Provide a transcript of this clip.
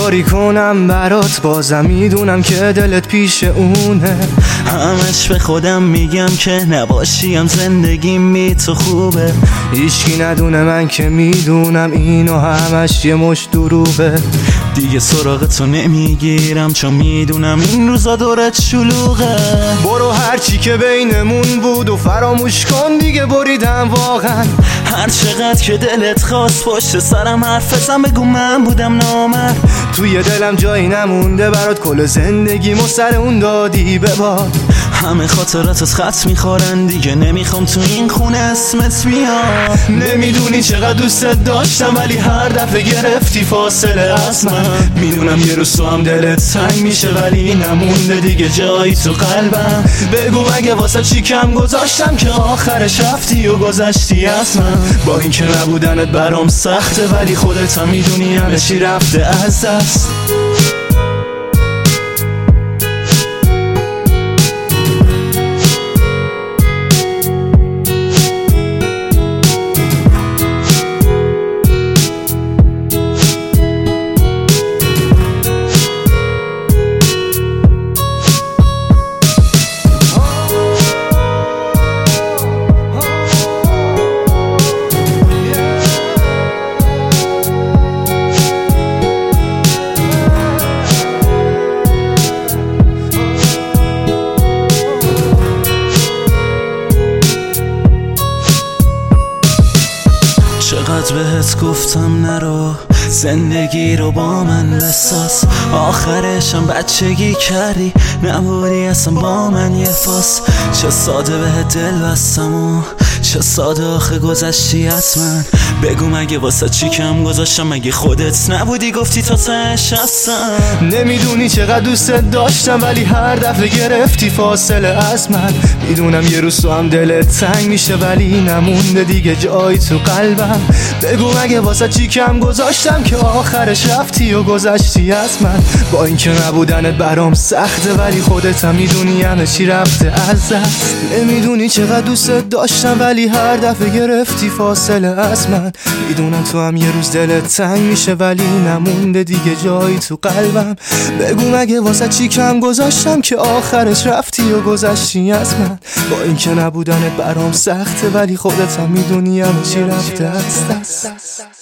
کاری کنم برات، بازم میدونم که دلت پیش اونه. همش به خودم میگم که نباشیم زندگیم بی تو خوبه. هیچکی ندونه من که میدونم اینو همش یه مش دروغه. دیگه سراغ تو نمیگیرم چون میدونم این روزا دورت شلوغه. برو هرچی که بینمون بود و فراموش کن دیگه، بریدم واقعا. هر چقدر که دلت خواست پشت سرم حرف بزن، بگو من بودم نامرد. توی دلم جایی نمونده برات، کل زندگیمو سر اون دادی به باد. همه خاطراتت خط میخورن دیگه، نمیخوام تو این خونه اسمت بیاد. نمیدونی چقدر دوستت داشتم ولی هر دفعه گرفتی فاصله از من. میدونم یه روز تو هم دلت تنگ میشه ولی نمونده دیگه جایی تو قلبم. بگو مگه واسه چی کم گذاشتم که آخرش رفتی و گذشتی از من. با اینکه نبودنت برام سخته ولی خودت هم میدونی همه چی رفته از دست. چقدر بهت گفتم نرو، زندگی رو با من بساز. آخرشم بچگی کردی، نبودی اصلا با من یه فاس. چه ساده بهت دل بستم و چه ساده آخه گذشتی از من. بگو مگه واسه چی کم گذاشتم، مگه خودت نبودی گفتی تا تهش هستم. نمیدونی چقدر دوستت داشتم ولی هر دفعه گرفتی فاصله از من. میدونم یه روز تو هم دلت تنگ میشه ولی نمونده دیگه جایی تو قلبم. بگو مگه واسه چی کم گذاشتم که آخرش رفتی و گذشتی از من. با اینکه نبودنت برام سخته ولی خودت هم میدونی همه چی رفته از دست. نمیدونی چقدر دوستت داشتم ولی هر دفعه گرفتی فاصله از من. میدونم تو هم یه روز دلت تنگ میشه ولی نمونده دیگه جایی تو قلبم. بگو مگه واسه چی کم گذاشتم که آخرش رفتی و گذشتی از من. با اینکه نبودنت برام سخته ولی خودت هم میدونی همه چی رفته از دست.